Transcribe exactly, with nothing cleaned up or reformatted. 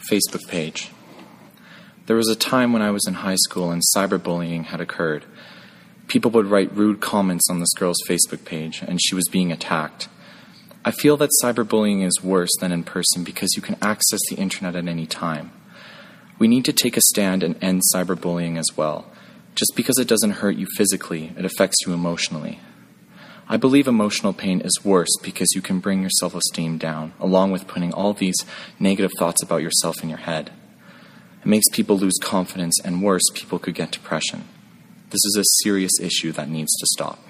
Facebook page. There was a time when I was in high school and cyberbullying had occurred. People would write rude comments on this girl's Facebook page, and she was being attacked. I feel that cyberbullying is worse than in person because you can access the internet at any time. We need to take a stand and end cyberbullying as well. Just because it doesn't hurt you physically, it affects you emotionally. I believe emotional pain is worse because you can bring your self-esteem down, along with putting all these negative thoughts about yourself in your head. It makes people lose confidence, and worse, people could get depression. This is a serious issue that needs to stop.